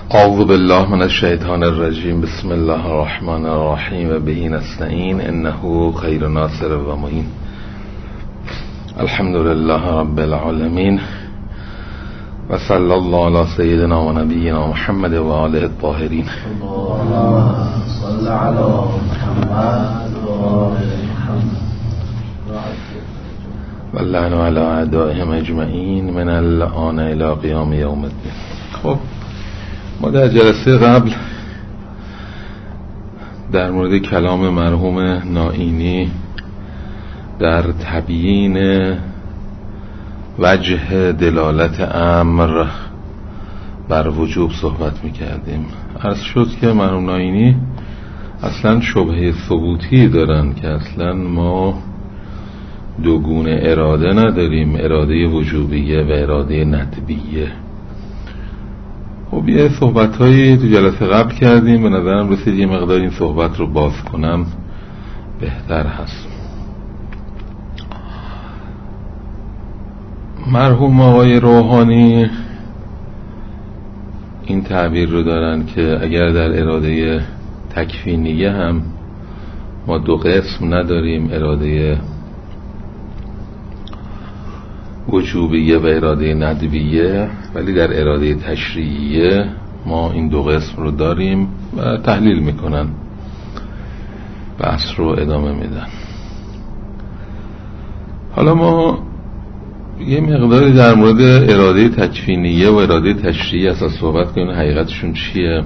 اعوذ بالله من الشیطان الرجیم. بسم الله الرحمن الرحیم و به نستعین انه خیر ناصر و معین. الحمد لله رب العالمین و صلی الله علی سیدنا و نبینا محمد و آله الطاهرین. اللهم صل علی محمد و آل محمد و اللعن علی اعدائهم اجمعین من الآن الی قیام یوم الدین. خب ما در جلسه قبل در مورد کلام مرحوم نائینی در تبیین وجه دلالت امر بر وجوب صحبت میکردیم. عرض شد که مرحوم نائینی اصلا شبهه ثبوتی دارن که اصلا ما دو گونه اراده نداریم، اراده وجوبیه و اراده ندبیه. خب یه صحبت هایی تو جلسه قبل کردیم، به نظرم رسید یه مقدار این صحبت رو باز کنم بهتر هست. مرحوم آقای روحانی این تعبیر رو دارن که اگر در اراده تکوینیه هم ما دو قسم نداریم، اراده وجوبیه و اراده ندبیه، ولی در اراده تشریعیه ما این دو قسم رو داریم و تحلیل میکنن، بحث رو ادامه میدن. حالا ما یه مقداری در مورد اراده تکوینیه و اراده تشریعی اصلا صحبت کنیم، حقیقتشون چیه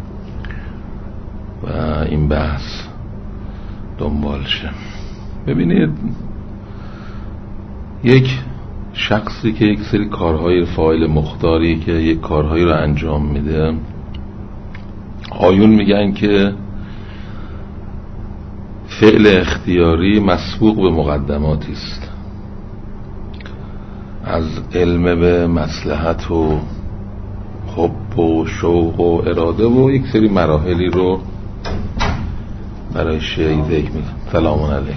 و این بحث دنبال شه. ببینید، یک شخصی که یک سری کارهای فاعل مختاری که یک کارهایی رو انجام میده، آیون میگن که فعل اختیاری مسبوق به مقدماتی است، از علم به مصلحت و حب و شوق و اراده و یک سری مراحلی رو برای شیعی ذکر میگن. سلام علیکم.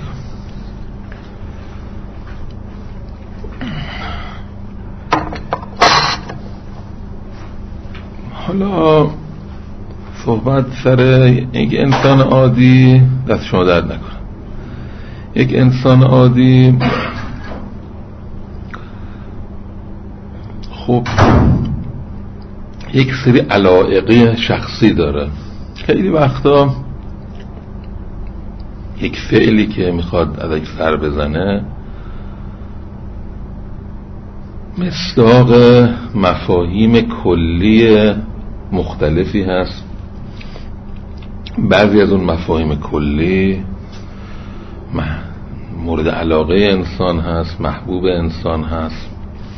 حالا صحبت سر یک انسان عادی، دست شما درد نکنه، یک انسان عادی خب یک سری علایقی شخصی داره. خیلی وقتا یک فعلی که میخواد از یک سر بزنه مصداق مفاهیم کلی مختلفی هست. بعضی از اون مفاهیم کلی مورد علاقه انسان هست، محبوب انسان هست،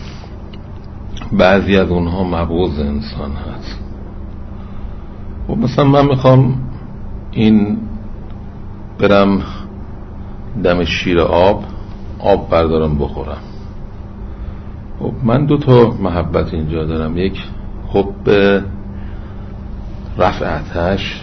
بعضی از اونها مبغوض انسان هست. و مثلا من میخوام این برم دم شیر آب بردارم بخورم. خب من دو تا محبت اینجا دارم، یک حب رفع آتش،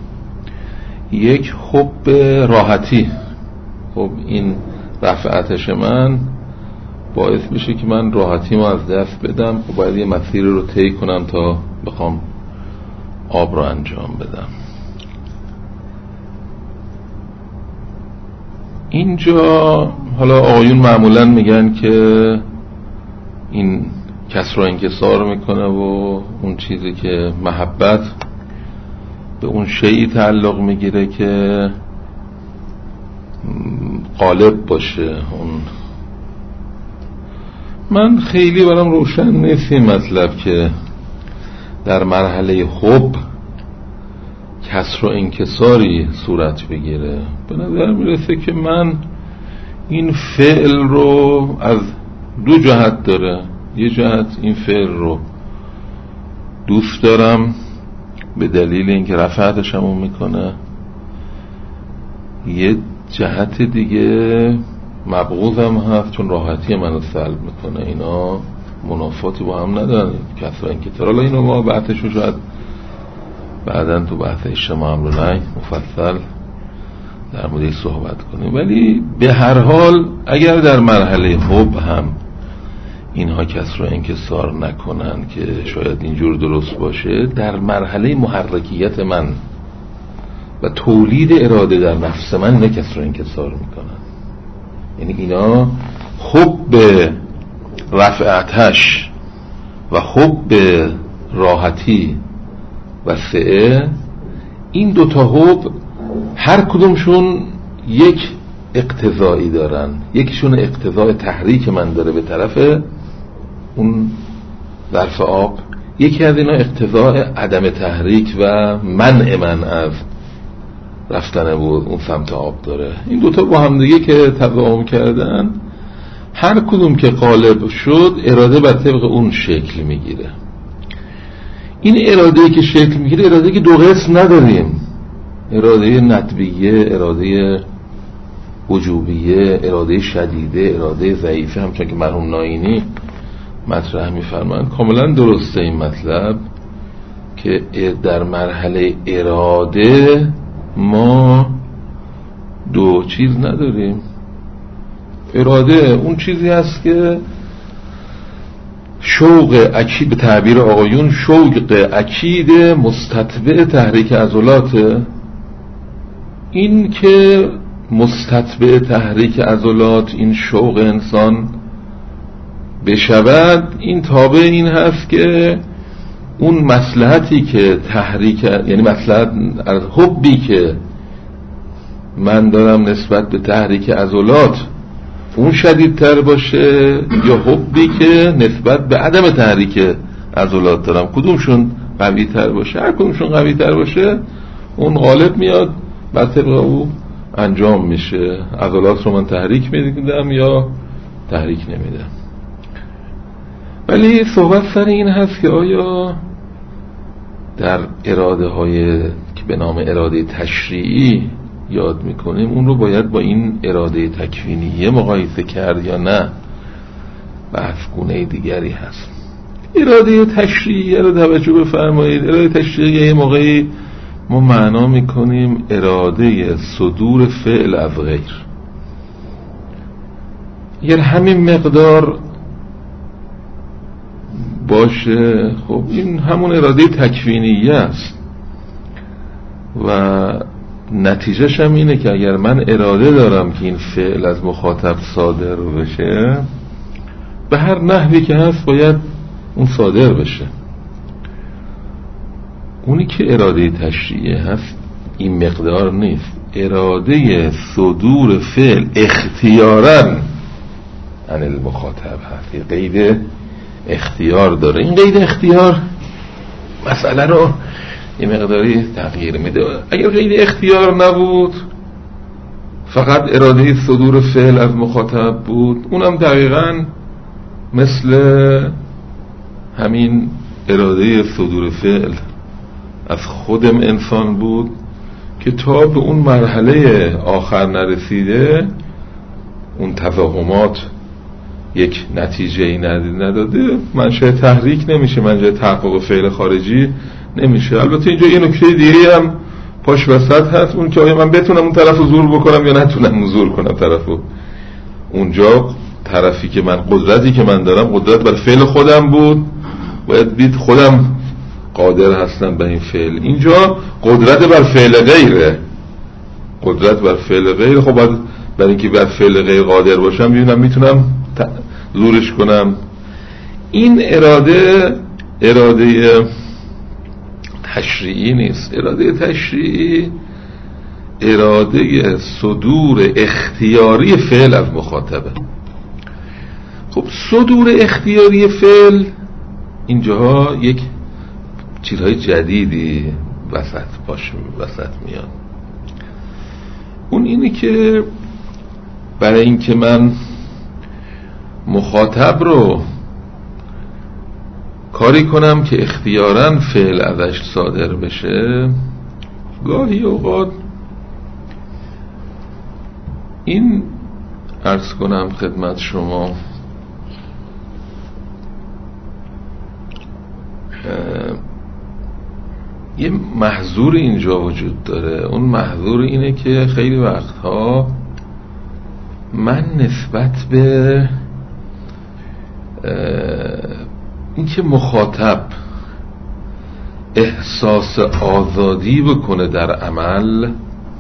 یک حب راحتی. خب این رفع آتش من باعث میشه که من راحتیمو از دست بدم. خب باید یه مسیر رو طی کنم تا بخوام آب رو انجام بدم. اینجا حالا آقایون معمولا میگن که این کسر و انکسار میکنه و اون چیزی که محبت به اون شیئی تعلق میگیره که غالب باشه. اون من خیلی برام روشن نیست این مطلب که در مرحله حب کسر و انکساری صورت بگیره. به نظر میرسه که من این فعل رو از دو جهت داره. یه جهت این فعل رو دوست دارم به دلیل اینکه رفعتش همون میکنه، یه جهت دیگه مبغوضم هست چون راحتی منو سلب میکنه. اینا منافاتی با هم ندارن، کسر انکسار. حالا اینو ما بحثش رو شاید بعدن تو بحث اجتماع امر و نهی مفصل در موردش صحبت کنیم. ولی به هر حال اگر در مرحله حب هم اینها کس رو انکسار نکنن که شاید اینجور درست باشه، در مرحله محرکیت من و تولید اراده در نفس من اینا کس رو انکسار میکنن. یعنی اینا حب رفع آتش و حب راحتی و سعه، این دوتا حب هر کدومشون یک اقتضایی دارن. یکیشون اقتضای تحریک من داره به طرف اون ظرف آب، یکی از اینا اقتضای عدم تحریک و منع من از رفتن بود اون سمت آب داره. این دوتا با هم دیگه که تضاهم کردن، هر کدوم که غالب شد اراده بر طبق اون شکل میگیره. این اراده که شکل میگیره اراده که دو قسم نداریم، اراده ندبیه، اراده وجوبیه، اراده شدیده، اراده ضعیفه، همچون که مرحوم ناینی مطرح میفرمایند. کاملا درسته این مطلب که در مرحله اراده ما دو چیز نداریم. اراده اون چیزی هست که شوق اکید، به تعبیر آقایون شوق اکید مستتبع تحریک عضلات. این که مستتبع تحریک عضلات، این شوق انسان بشود، این تابع این هست که اون مصلحتی که تحریک، یعنی مصلحت از حبی که من دارم نسبت به تحریک عضلات اون شدیدتر باشه، یا حبی که نسبت به عدم تحریک عضلات دارم کدومشون قوی تر باشه. هر کدومشون قوی تر باشه اون غالب میاد، بر طبق او انجام میشه. عضلات رو من تحریک میدم یا تحریک نمیدم. ولی صحبت سر این هست که آیا در اراده های که به نام اراده تشریعی یاد میکنیم اون رو باید با این اراده تکوینیه مقایسه کرد یا نه؟ بحث گونه دیگری هست. اراده تشریعی رو توجه بفرمایید. اراده تشریعی یه موقعی ما معنا میکنیم اراده صدور فعل از غیر. اگر همین مقدار باشه، خب این همون اراده تکوینیه است و نتیجهش هم اینه که اگر من اراده دارم که این فعل از مخاطب صادر بشه، به هر نحوی که هست باید اون صادر بشه. اونی که اراده تشریعی هست این مقدار نیست. اراده صدور فعل اختیاراً عن المخاطب هست، یه قید اختیار داره. این قید اختیار مسئله رو یه مقداری تغییر میده. اگر قید اختیار نبود، فقط اراده صدور فعل از مخاطب بود، اونم دقیقاً مثل همین اراده صدور فعل از خودم انسان بود که تا به اون مرحله آخر نرسیده، اون تفاهمات یک نتیجه ای نداده، منشأ تحریک نمیشه، منشأ تحقق فعل خارجی نمیشه. البته اینجا یه نکته دیگه هم پاش وسط هست، اون که آیا من بتونم اون طرفو زور بکنم یا نتونم زور کنم طرفو. اونجا طرفی که من، قدرتی که من دارم قدرت بر فعل خودم بود، باید دید خودم قادر هستم به این فعل. اینجا قدرت بر فعل غیره، قدرت بر فعل غیر. خب باید برای اینکه بر فعل غیر قادر باشم ببینم میتونم زورش کنم. این اراده تشریعی نیست. اراده تشریعی اراده صدور اختیاری فعل از مخاطبه. خب صدور اختیاری فعل اینجاها یک چیزهای جدیدی وسط میاد. اون اینه که برای اینکه من مخاطب رو کاری کنم که اختیاراً فعل ازش صادر بشه، گاهی اوقات این عرض کنم خدمت شما یه محظور اینجا وجود داره. اون محظور اینه که خیلی وقتها من نسبت به این که مخاطب احساس آزادی بکنه در عمل،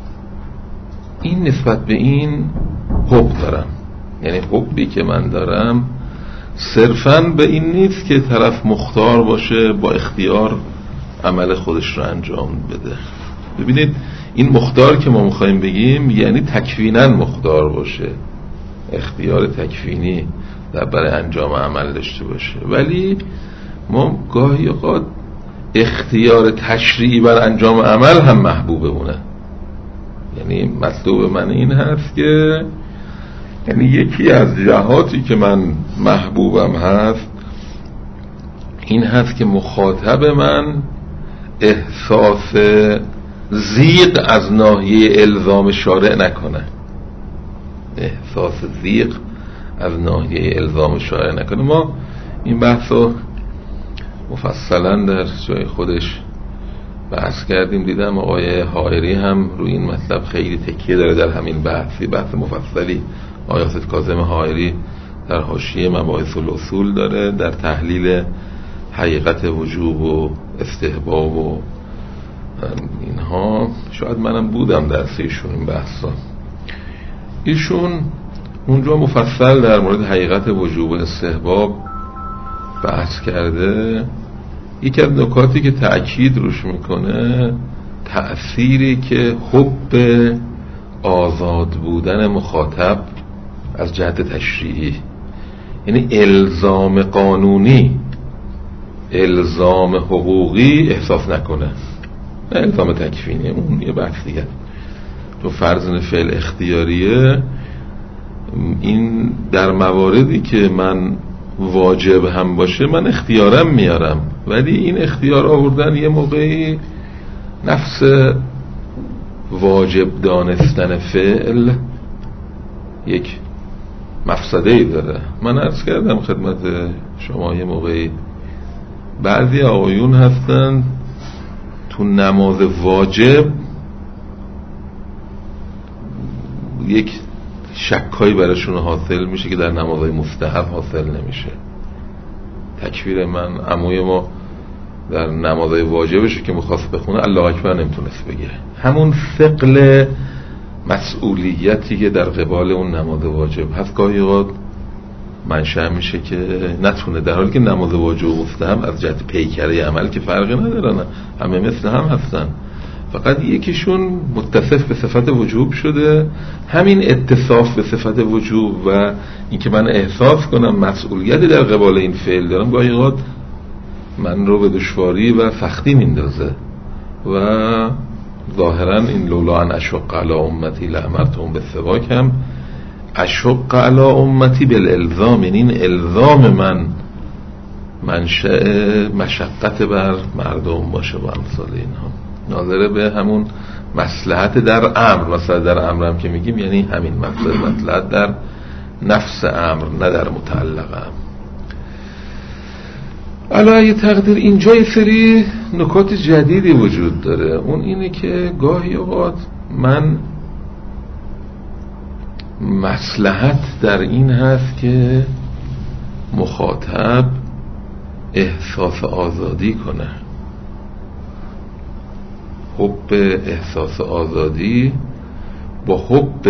این نسبت به این حب دارم. یعنی حبی که من دارم صرفاً به این نیست که طرف مختار باشه با اختیار عمل خودش رو انجام بده. ببینید این مختار که ما میخوایم بگیم یعنی تکویناً مختار باشه، اختیار تکوینی در برای انجام عمل داشته باشه. ولی ما گاهی اوقات اختیار تشریعی بر انجام عمل هم محبوبمونه. یعنی مطلوب من این هست که یعنی یکی از جهاتی که من محبوبم هست این هست که مخاطب من احساس ضیق از ناحیه الزام شارع نکنه، احساس ضیق از ناحیه الزام شارع نکنه. ما این بحثو مفصلا در جای خودش بحث کردیم، دیدم آقای حائری هم روی این مطلب خیلی تکیه داره در همین بحث مفصلی آقای حافظ کاظم حائری در حاشیه مباحث الاصول داره، در تحلیل حقیقت وجوب و استحباب و اینها. شاید منم بودم در ایشون این بحثا. ایشون اونجا مفصل در مورد حقیقت وجوب و استحباب بحث کرده. یکی از نکاتی که تأکید روش میکنه تأثیری که حب آزاد بودن مخاطب از جهت تشریعی، یعنی الزام قانونی، الزام حقوقی احساس نکنه، نه الزام تکوینی، اون یه بحث دیگه. تو فرض فعل اختیاریه، این در مواردی که من واجب هم باشه من اختیارم میارم، ولی این اختیار آوردن یه موقعی نفس واجب دانستن فعل یک مفسده‌ای داره. من عرض کردم خدمت شما یه موقعی بعضی آقایون هستن تو نماز واجب یک شکایی براشون حاصل میشه که در نمازهای مستحب حاصل نمیشه. تکبیر من عموی ما در نمازهای واجبش که میخواست بخونه الله اکبر نمیتونست بگه. همون ثقل مسئولیتی که در قبال اون نماز واجب هست گاهی اوقات منشأ میشه که نتونه، در حالی که نماز واجب و مستحب از جهت پیکره عمل که فرقی ندارن، همه مثل هم هستن، فقط یکیشون متصف به صفت وجوب شده. همین اتصاف به صفت وجوب و اینکه من احساس کنم مسئولیتی در قبال این فعل دارم گاهی اوقات من رو به دشواری و سختی میندازه و ظاهرا این لولا ان اشق علی امتی لامرتهم بالسواک هم اشق علی امتی بالالزام، یعنی این الزام من منشأ مشقت بر مردم باشه و امثال اینها، ناظره به همون مصلحت در امر. مثلا در امر هم که میگیم یعنی همین مصلحت در نفس امر نه در متعلق امر. علاوه تقدیر اینجا یه سری نکات جدیدی وجود داره. اون اینه که گاهی اوقات من مصلحت در این هست که مخاطب احساس آزادی کنه. حب احساس آزادی با حب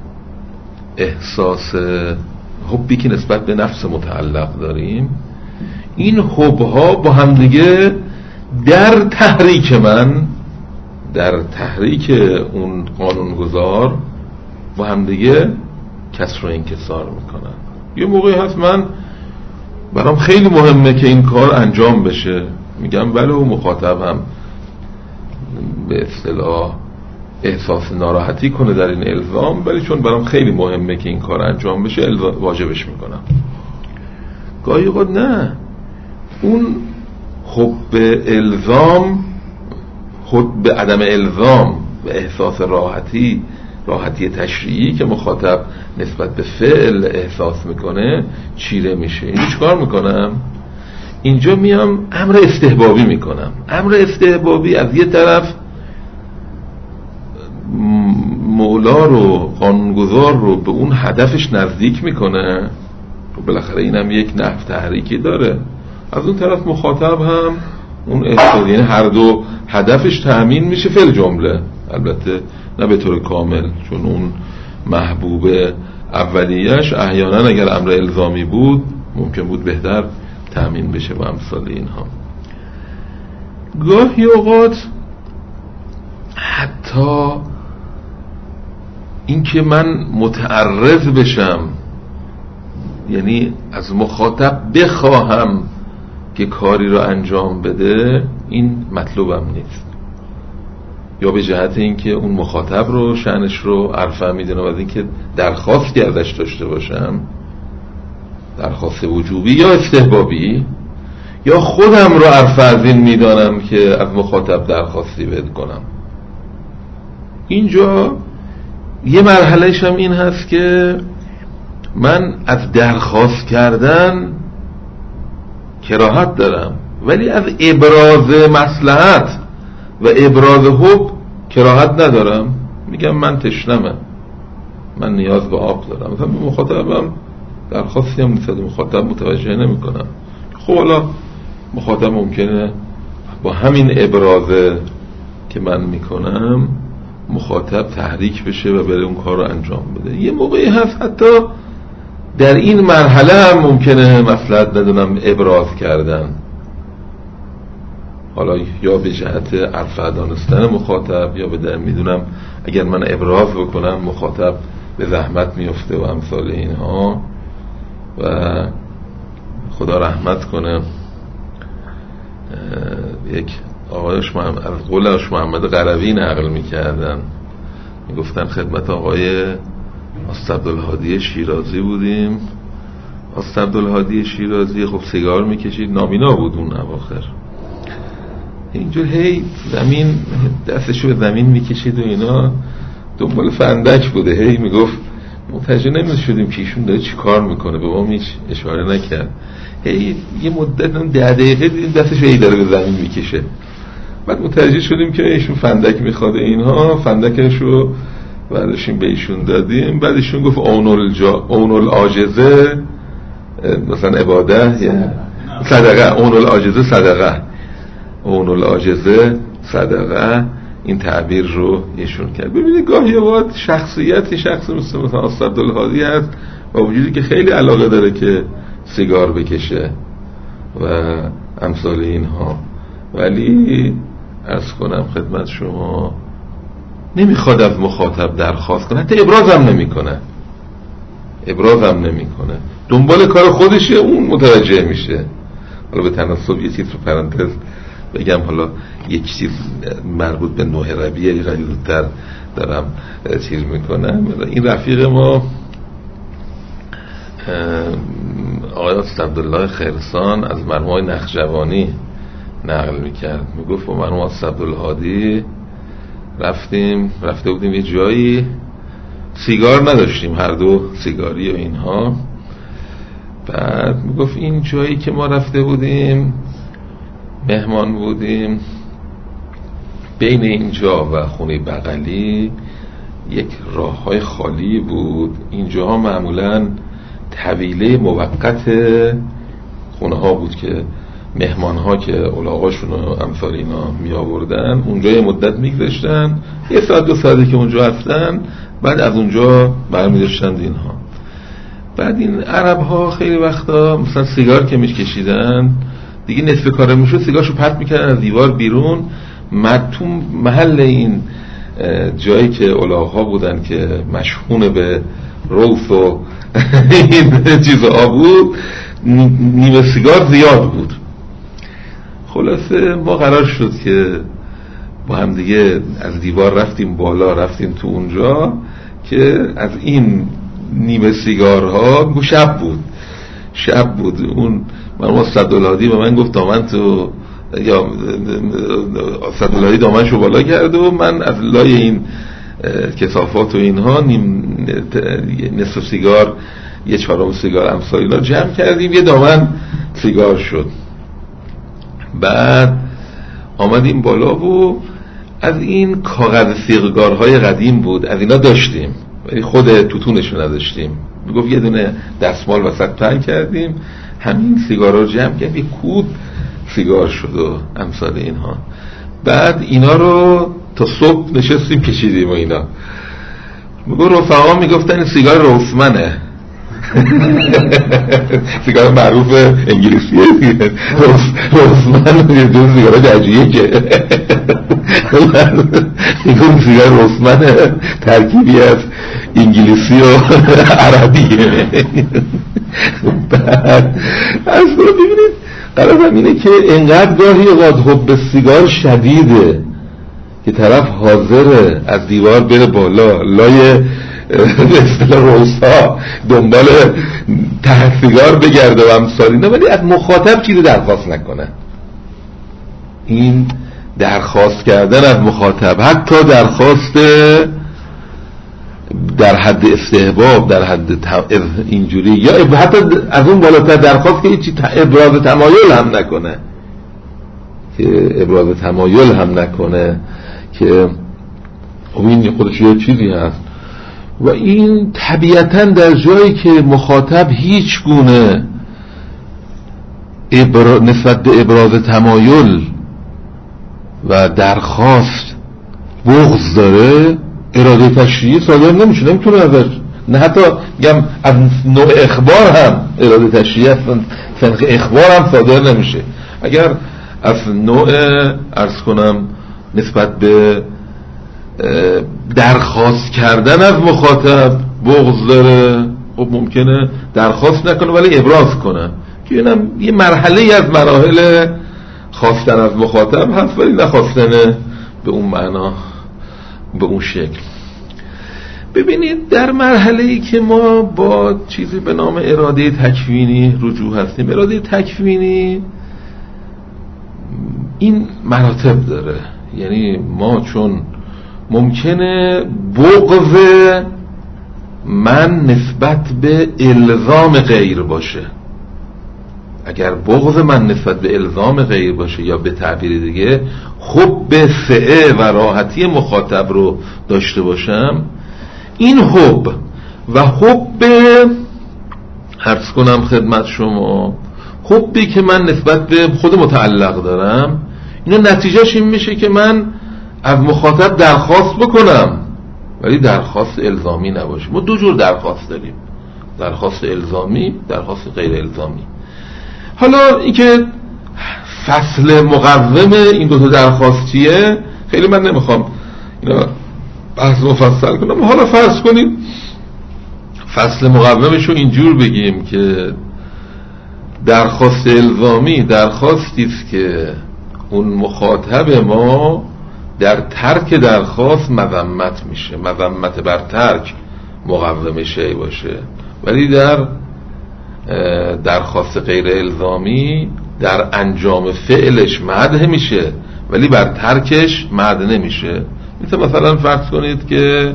احساس حبی که نسبت به نفس متعلق داریم، این حبها با هم دیگه در تحریک من، در تحریک اون قانونگذار با هم دیگه کسر و انکسار میکنن. یه موقعی هست من برام خیلی مهمه که این کار انجام بشه، میگم بله، و مخاطب هم به اصطلاح احساس ناراحتی کنه در این الزام، ولی چون برام خیلی مهمه که این کار انجام بشه واجبش میکنم. گاهی اوقات نه، اون حب الزام، حب عدم الزام و احساس راحتی تشریعی که مخاطب نسبت به فعل احساس میکنه چیره میشه. اینجا چیکار میکنم؟ اینجا میام امر استحبابی میکنم. امر استحبابی از یه طرف مولا رو، قانونگذار رو به اون هدفش نزدیک میکنه، خب بالاخره اینم یک نحو تحریکی داره. از اون طرف مخاطب هم اون احساس، یعنی هر دو هدفش تأمین میشه فی جمله، البته نه به طور کامل، چون اون محبوب اولیه‌اش احیانا اگر امر الزامی بود ممکن بود بهتر تأمین بشه با امثال اینها. گاهی اوقات حتی این که من متعرض بشم، یعنی از مخاطب بخواهم که کاری رو انجام بده، این مطلوبم نیست. یا به جهت اینکه اون مخاطب رو شأنش رو عرفه میدونم، از اینکه درخواستی ازش داشته باشم، درخواست وجوبی یا استحبابی، یا خودم رو عرفه از این میدانم که از مخاطب درخواستی بد کنم. اینجا یه مرحلهش هم این هست که من از درخواست کردن کراهت دارم، ولی از ابراز مصلحت و ابراز حب کراهت ندارم. میگم من تشنمم، من نیاز به آب دارم، مثلا به مخاطبم درخواستی هم نیست، مخاطب متوجه نمی کنم. خب حالا مخاطب ممکنه با همین ابراز که من میکنم مخاطب تحریک بشه و بره اون کار رو انجام بده. یه موقعی هست حتی در این مرحله هم ممکنه مصلحت ندونم ابراز کردن، حالا یا به جهت عرفه دانستن مخاطب، یا به در میدونم اگر من ابراز بکنم مخاطب به زحمت میفته و امثال اینها. و خدا رحمت کنه یک آقایش از قولش محمد قروی نقل میکردن، میگفتن خدمت آقای عبدالهادی شیرازی بودیم. عبدالهادی شیرازی خب سیگار میکشید، نابینا بود اون اواخر، اینجور هی زمین دستشو به زمین میکشید و اینا، دنبال فندک بوده، هی میگفت متوجه نمیشدیم که ایشون داره چی کار میکنه، به ما هیچ اشاره نکرد. هی یه مدت 10 دقیقه دیدیم دستشو هی داره به زمین میکشه، بعد متوجه شدیم که ایشون فندک میخواد اینها، فندکشو بعدشیم به ایشون دادیم. بعد ایشون گفت اون العاجزه مثلا عباده یا صدقه، اون العاجزه صدقه، اون العاجزه صدقه، این تعبیر رو ایشون کرد. ببینید گاهی اوقات شخصیتی شخص مثلا عبدالهادی هست با وجودی که خیلی علاقه داره که سیگار بکشه و امثال اینها، ولی عرض کنم خدمت شما نمیخواد از مخاطب درخواست کنه، حتی ابرازم نمیکنه، دنبال کار خودشه، اون متوجه میشه. حالا به تناسب یه چیز رو پرانتز بگم، حالا یک چیز مربوط به نوح ربیعی خیلی زودتر دارم چیز میکنم. این رفیق ما آقای عبدالله خرسان از مرحوم نخجوانی نقل میکرد، میگفت با مرحوم عبدالهادی رفته بودیم یه جایی، سیگار نداشتیم، هر دو سیگاری و اینها. بعد میگفت این جایی که ما رفته بودیم مهمان بودیم، بین اینجا و خونه بغلی یک راههای خالی بود، اینجاها معمولا طویله موقت خونه ها بود که مهمان ها که علاقاشون و امثال اینا می آوردن اونجا یه مدت میگذاشتن، 1 ساعت 2 ساعتی که اونجا رفتن بعد از اونجا برمی داشتند اینها. بعد این عرب ها خیلی وقتا مثلا سیگار که میکشیدن دیگه نصف کاره میشد سیگارشو پرت میکردن از دیوار بیرون، تو محل این جایی که علاقه بودن که مشحون به روث و این چیزها بود، نیمه سیگار زیاد بود. خلاصه ما قرار شد که با هم دیگه از دیوار رفتیم بالا، رفتیم تو اونجا که از این نیمه سیگارها شب بود اون مرحوم عبدالهادی به من گفت دامن تو، یا عبدالهادی دامنشو بالا کرد و من از لای این کثافات و اینها نصف سیگار، 1/4 سیگار امثال اینا جمع کردیم، یه دامن سیگار شد. بعد آمدیم بالا و از این کاغذ سیگارهای قدیم بود، از اینا داشتیم ولی خود توتونشو نداشتیم، میگفت یه دونه دستمال وسط پهن کردیم، همین سیگارا رو جمع کردیم، یه کود سیگار شد و امثال اینها. بعد اینا رو تا صبح نشستیم کشیدیم و اینا. میگو رفقا میگفتن این سیگار روسمنه. سیگار معروف انگلیسیه دیگه، روسمن یه دو سیگار دجیه که میگو سیگار روسمنه، ترکیبی از انگلیسی و عربیه. بعد از رو ببینید قرارم اینه که انقدر گاهی اوقات حب سیگار شدیده که طرف حاضره از دیوار بره بالا، لای مثل روسا دنبال ته سیگار بگرده و امثال اینا، ولی از مخاطب چیزی درخواست نکنه. این درخواست کردن از مخاطب، حتی درخواست در حد استحباب، در حد اینجوری، یا حتی از اون بالاتر درخواست که هیچی ابراز تمایل هم نکنه، که ابراز تمایل هم نکنه که این خودش یه چیزی هست. و این طبیعتاً در جایی که مخاطب هیچ گونه نسبت به ابراز تمایل و درخواست بغض داره، اراده تشریعی صادر نمیشه، نمیتونه ازش، نه حتی میگم از نوع اخبار هم اراده تشریعی سنخ اخبار هم صادر نمیشه. اگر از نوع عرض کنم نسبت به درخواست کردن از مخاطب بغض داره، خب ممکنه درخواست نکنه ولی ابراز کنه، که اینم یه مرحله از مراحل خواستن از مخاطب هست، ولی نخواستن به اون معنا، به اون شکل. ببینید در مرحله‌ای که ما با چیزی به نام اراده تکوینی رجوع هستیم، اراده تکوینی این مراتب داره. یعنی ما چون ممکنه بغض من نسبت به الزام غیر باشه، اگر بغض من نسبت به الزام غیر باشه، یا به تعبیر دیگه حب سعه و راحتی مخاطب رو داشته باشم، این حب و حب عرض کنم خدمت شما، حبی که من نسبت به خود متعلق دارم، اینا نتیجهش این میشه که من از مخاطب درخواست بکنم، ولی درخواست الزامی نباشه. ما دو جور درخواست داریم، درخواست الزامی، درخواست غیر الزامی. حالا اینکه فصل مقوم این دو تا درخواست چیه خیلی من نمیخوام اینا بحث مفصل کنم. حالا فرض کنیم فصل مقومش رو اینجور بگیم که درخواست الزامی درخواستی است که اون مخاطب ما در ترک درخواست مذمت میشه، مذمت بر ترک مقوم شیء باشه، ولی در درخواست غیر الزامی در انجام فعلش مدح میشه ولی بر ترکش مدح نمیشه. مثلا فرض کنید که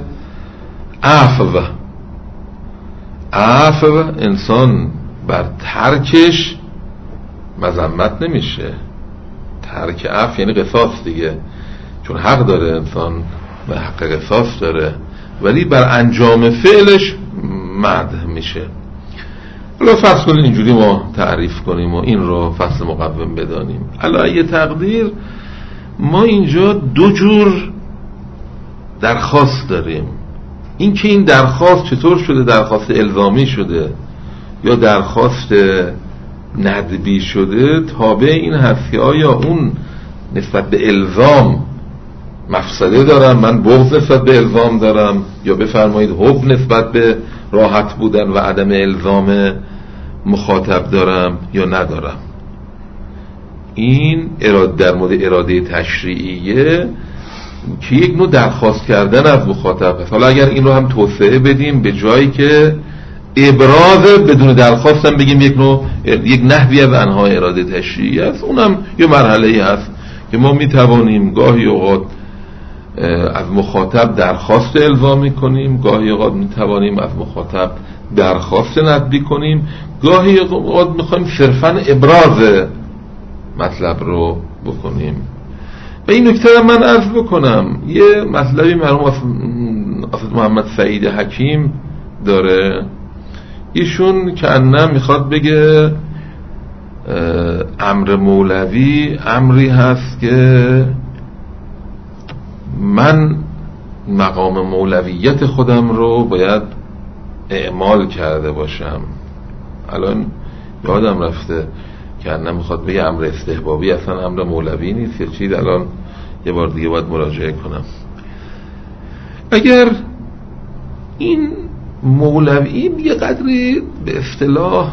عفو انسان بر ترکش مذمت نمیشه. ترک عفو یعنی قصاص دیگه، چون حق داره انسان و حق قصاص داره، ولی بر انجام فعلش مدح میشه. حالا فرض کنید اینجوری ما تعریف کنیم و این رو فصل مقوم بدانیم. علی تقدیر ما اینجا دو جور درخواست داریم. این که این درخواست چطور شده درخواست الزامی شده یا درخواست ندبی شده، تابع این هست که آیا اون نسبت به الزام مفسده دارم، من بغض نسبت به الزام دارم، یا بفرمایید حب نسبت به راحت بودن و عدم الزام مخاطب دارم یا ندارم. این در مورد اراده تشریعیه که یک نوع درخواست کردن از مخاطب هست. حالا اگر این رو هم توسعه بدیم به جایی که ابراز بدون درخواست هم بگیم یک نحوی از انواع اراده تشریعی است، اونم یه مرحله‌ای هست که ما میتوانیم گاهی اوقات از مخاطب درخواست الزامی کنیم، گاهی اوقات میتوانیم از مخاطب درخواست ندبی کنیم، گاهی اوقات میخوایم صرفاً ابراز مطلب رو بکنیم. و این نکته رو من عرض بکنم، یه مطلبی مرحوم محمد سعید حکیم داره ایشون کأنه میخواد بگه امر مولوی امری هست که من مقام مولویت خودم رو باید اعمال کرده باشم. الان یادم رفته کأنه میخواد بگه امر استحبابی اصلا امر مولوی نیست یا چیز. الان یه بار دیگه باید مراجعه کنم. اگر این مولوی یه قدری به اصطلاح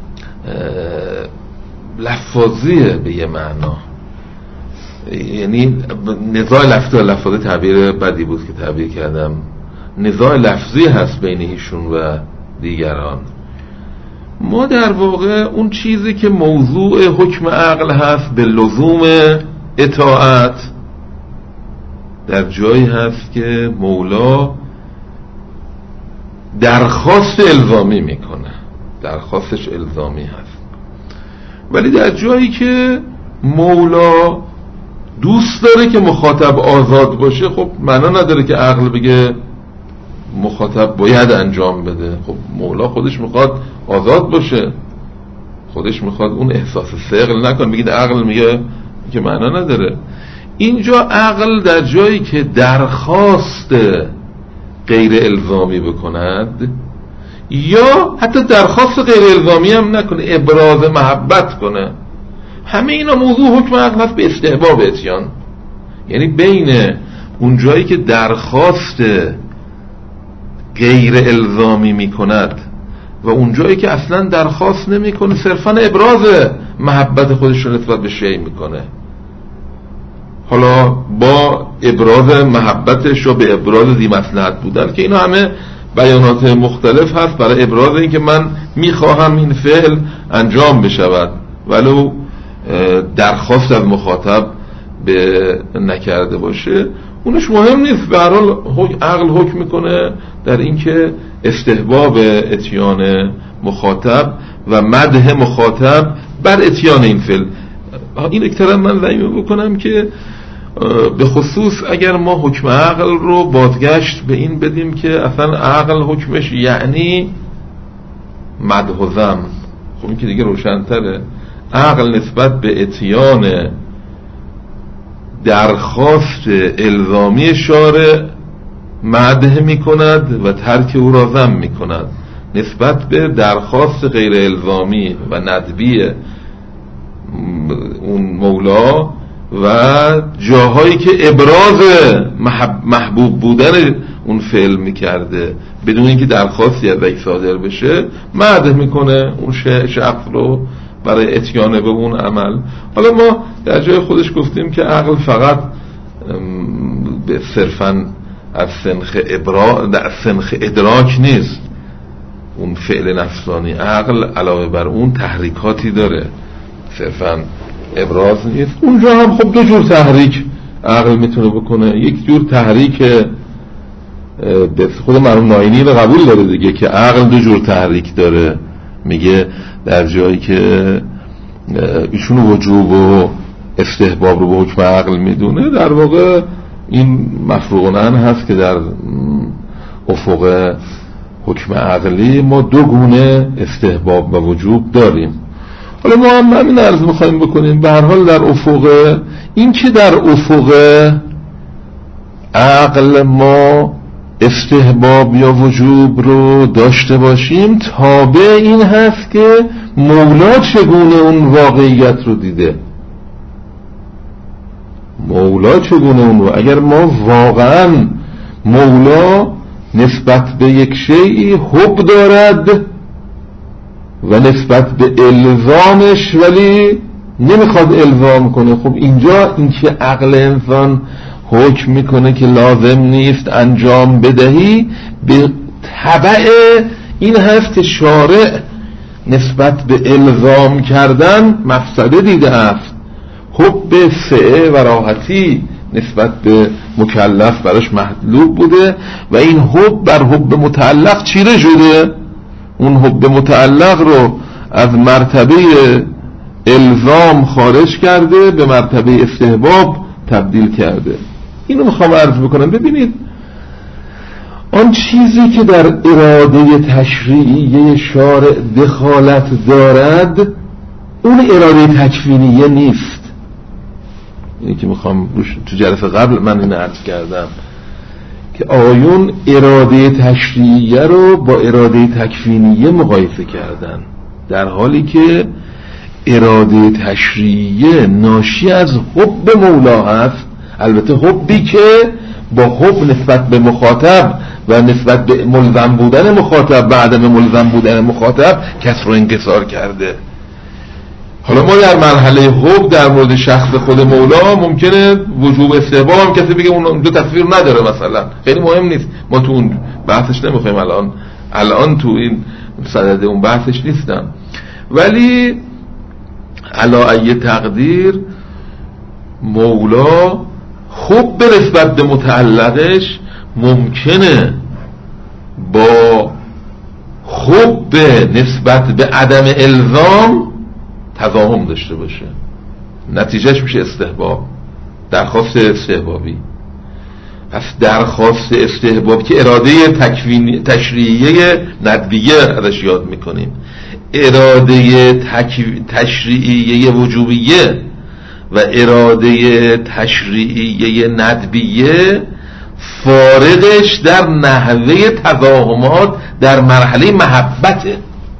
لفظیه به یه معنا، یعنی نزاع لفظی تعبیر بدی بود که تعبیر کردم، نزاع لفظی هست بین ایشون و دیگران. ما در واقع اون چیزی که موضوع حکم عقل هست به لزوم اطاعت در جایی هست که مولا درخواست الزامی میکنه، درخواستش الزامی هست. ولی در جایی که مولا دوست داره که مخاطب آزاد باشه، خب معنا نداره که عقل بگه مخاطب باید انجام بده. خب مولا خودش میخواد آزاد باشه، خودش میخواد اون احساس ثقل نکنه. بگید عقل میگه که معنا نداره. اینجا عقل در جایی که درخواست غیر الزامی بکند یا حتی درخواست غیر الزامی هم نکنه، ابراز محبت کنه، همه اینا موضوع حکم عقل هست به استحباب اتیان. یعنی بین اون جایی که درخواست غیر الزامی میکند و اون جایی که اصلا درخواست نمیکنه، صرفا ابراز محبت خودش رو نسبت به شیء میکنه، حالا با ابراز محبتش و به ابراز ذی مصلحت بودن که اینا همه بیانات مختلف هست برای ابراز این که من میخواهم این فعل انجام بشود ولو درخواست از مخاطب به نکرده باشه، اونش مهم نیست. به هر حال عقل حکم میکنه در این که استحباب اتیان مخاطب و مدح مخاطب بر اتیان این فعل. این اکترم من ضمیمه بکنم که به خصوص اگر ما حکم عقل رو بازگشت به این بدیم که اصلا عقل حکمش یعنی مدح و ذم، خب این که دیگه روشن‌تره. عقل نسبت به اتیان درخواست الزامی شارع مدح میکند و ترک او را ذم میکند، نسبت به درخواست غیر الزامی و ندبی اون مولا و جاهایی که ابراز محبوب بودن اون فعل میکرده بدون اینکه درخواستی از وی صادر بشه مدح میکنه اون شخص رو برای اتیان به اون عمل. حالا ما در جای خودش گفتیم که عقل فقط صرفاً از سنخ ادراک نیست اون فعل نفسانی، عقل علاوه بر اون تحریکاتی داره، صرفاً ابراز نیست. اونجا هم خب دو جور تحریک عقل میتونه بکنه. یک جور تحریک خود مرحوم ناینی رو قبول داره دیگه که عقل دو جور تحریک داره، میگه در جایی که ایشون وجوب و استحباب رو به حکم عقل میدونه، در واقع این مفروغنن هست که در افق حکم عقلی ما دو گونه استحباب و وجوب داریم. حالا ما هم همین عرض میخوایم بکنیم به هر حال در افق این که در افق عقل ما استحباب یا وجوب رو داشته باشیم تابع این هست که مولا چگونه اون واقعیت رو دیده، مولا چگونه اون رو. اگر ما واقعا مولا نسبت به یک شیئی حب دارد و نسبت به الزامش ولی نمیخواد الزام کنه، خب اینجا این که عقل انسان حکم میکنه که لازم نیست انجام بدهی به تبع این هست که شارع نسبت به الزام کردن مفسده دیده است. حب سعه و راحتی نسبت به مکلف براش مطلوب بوده و این حب بر حب متعلق چیره شده، اون حب متعلق رو از مرتبه الزام خارج کرده به مرتبه استحباب تبدیل کرده. اینو میخوام عرض بکنم. ببینید آن چیزی که در اراده تشریعیه شارع دخالت دارد اون اراده تکوینیه نیست. اینی که میخوام تو جلسه قبل من این عرض کردم که آیون اراده تشریعیه رو با اراده تکوینیه مقایسه کردن، در حالی که اراده تشریعیه ناشی از حب مولا هست. البته حبی که با حب نسبت به مخاطب و نسبت به ملزم بودن مخاطب و عدم ملزم بودن مخاطب کسر و انکسار کرده. حالا ما در مرحله حب در مورد شخص خود مولا ممکنه وجوب استحباب هم کسی بگه اون دو تصویر نداره مثلا، خیلی مهم نیست، ما تو اون بحثش نمیخوایم الان تو این صدد اون بحثش نیستم. ولی علی ای تقدیر مولا حب نسبت به متعلقش ممکنه با حب نسبت به عدم الزام تضاهم داشته باشه، نتیجهش میشه استحباب، درخواست استحبابی. پس درخواست استحباب که اراده تشریعیه ندبیه ازش یاد میکنیم، اراده تشریعیه وجوبیه و اراده تشریعیه ندبیه فارقش در نحوه تضاهمات در مرحله محبته.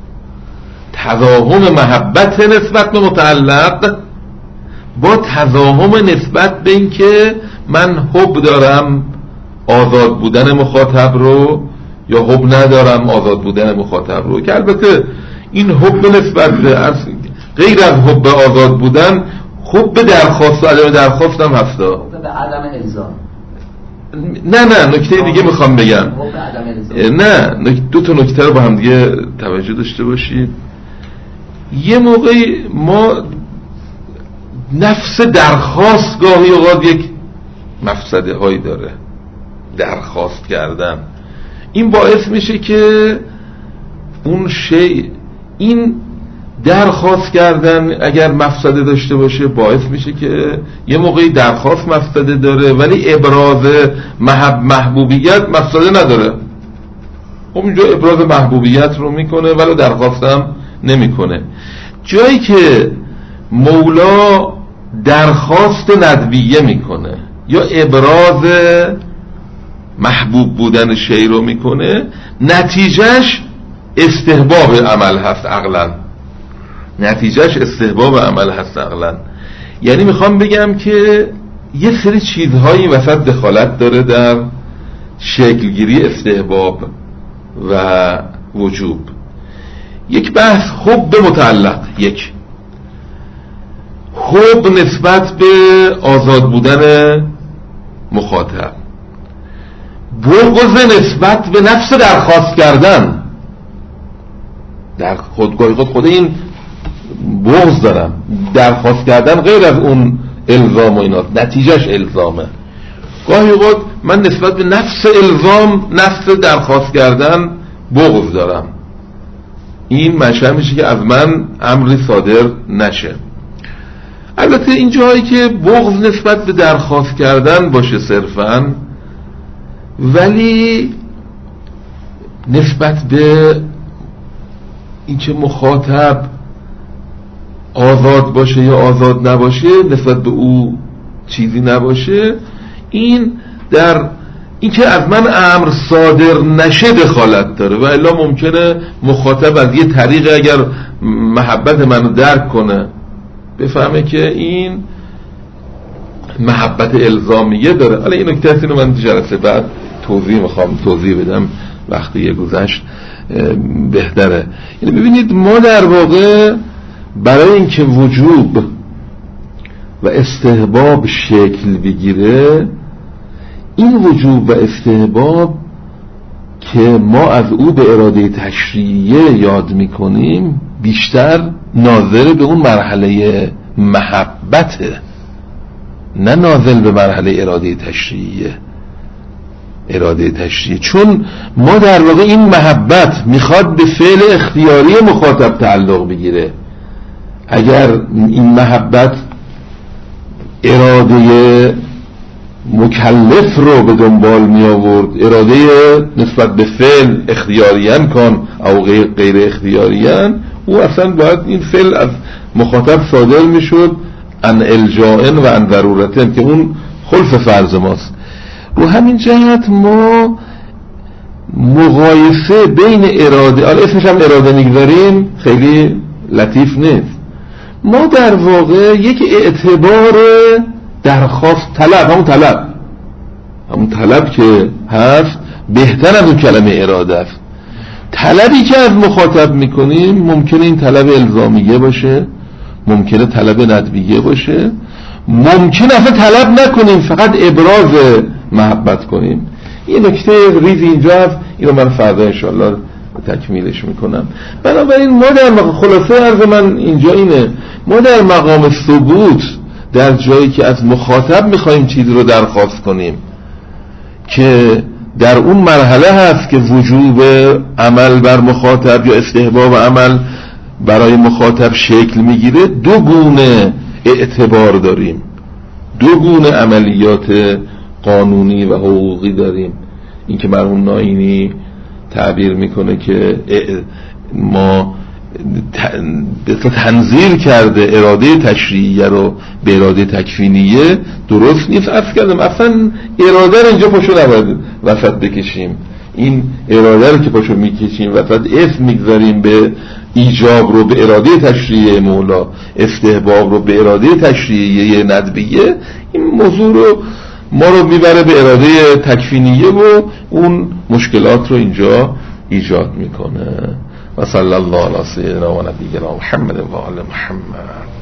تضاهم محبت نسبت به متعلق با تضاهم نسبت به این که من حب دارم آزاد بودن مخاطب رو یا حب ندارم آزاد بودن مخاطب رو، که البته این حب نسبت به غیر از حب آزاد بودن حب درخواست و عدم درخواست هم هستا، به عدم الزام. نه نکته دیگه میخوام بگم، نه دو تا نکته رو با هم دیگه توجه داشته باشید. یه موقعی ما نفس درخواست گاهی اوقات یک مفسده هایی داره، درخواست کردن این باعث میشه که اون شی، این درخواست کردن اگر مفسده داشته باشه باعث میشه که یه موقعی درخواست مفسده داره ولی ابراز محبوبیت مفسده نداره. خب اینجا ابراز محبوبیت رو میکنه ولی درخواست هم نمیکنه. جایی که مولا درخواست ندبیه میکنه یا ابراز محبوب بودن شی رو میکنه، نتیجهش استحباب عمل هست عقلاً، نتیجهش استحباب عمل هست عقلاً. یعنی میخوام بگم که یه سری چیزهایی وسط دخالت داره در شکلگیری استحباب و وجوب. یک بحث حب متعلق، یک حب نسبت به آزاد بودن مخاطب، بغض نسبت به نفس درخواست کردن. در خودگاهی خود این بغض دارم، درخواست کردن غیر از اون الزام و اینا، نتیجهش الزامه. گاهی اوقات من نسبت به نفس الزام، نفس درخواست کردن بغض دارم، این منشأ میشه که از من امری صادر نشه. البته این جایی که بغض نسبت به درخواست کردن باشه صرفاً، ولی نسبت به اینکه مخاطب آزاد باشه یا آزاد نباشه، نسبت به او چیزی نباشه، این در اینکه از من امر صادر نشه دخالت داره. و الا ممکنه مخاطب از یه طریق اگر محبت منو درک کنه بفهمه که این محبت الزامیه داره. حالا این نکته اینو من جلسه بعد میخوام توضیح بدم، وقتی گذشت بهتره. یعنی ببینید ما در واقع برای اینکه وجوب و استحباب شکل بگیره، این وجوب و استحباب که ما از او به اراده تشریعیه یاد میکنیم بیشتر ناظر به اون مرحله محبته، نه ناظر به مرحله اراده تشریعیه. اراده تشریعیه چون ما در واقع این محبت میخواد به فعل اختیاری مخاطب تعلق بگیره. اگر این محبت اراده مکلف رو به دنبال می آورد، اراده نسبت به فعل اختیاریان کن او غیر اختیاریان، او اصلا باید این فعل از مخاطب صادر می شد ان الجائن و ان ضرورتن که اون خلف فرض ماست. رو همین جهت ما مقایسه بین اراده، اسمش هم اراده میگذاریم خیلی لطیف نیست، ما در واقع یک اعتبار درخواست طلب، همون طلب که هست بهتر از اون کلمه اراده است. طلبی که از مخاطب میکنیم ممکنه این طلب الزامیه باشه، ممکنه طلب ندبیه باشه، ممکنه اصلا طلب نکنیم فقط ابراز محبت کنیم. یه نکته ریزی اینجا هست، اینو من فردا انشاءالله تکمیلش میکنم. بنابراین ما در خلاصه عرض من اینجا اینه، ما در مقام ثبوت در جایی که از مخاطب میخوایم چیزی رو درخواست کنیم که در اون مرحله هست که وجوب عمل بر مخاطب یا استحباب عمل برای مخاطب شکل میگیره، دو گونه اعتبار داریم، دو گونه عملیات قانونی و حقوقی داریم. این که مرحوم ناینی تعبیر میکنه که ما تنزیل کرده اراده تشریعیه رو به اراده تکوینیه درست نیست. عرض کردم اصلا اراده رو اینجا پاشو نباید وسط بکشیم، این اراده رو که پاشو میکشیم وسط اسم میگذاریم به ایجاب رو به اراده تشریعیه مولا، استحباب رو به اراده تشریعیه ندبیه، این موضوع رو ما رو میبره به اراده تکوینیه و اون مشکلات رو اینجا ایجاد میکنه. و صلی الله علی سیدنا و نبینا محمد و آل محمد.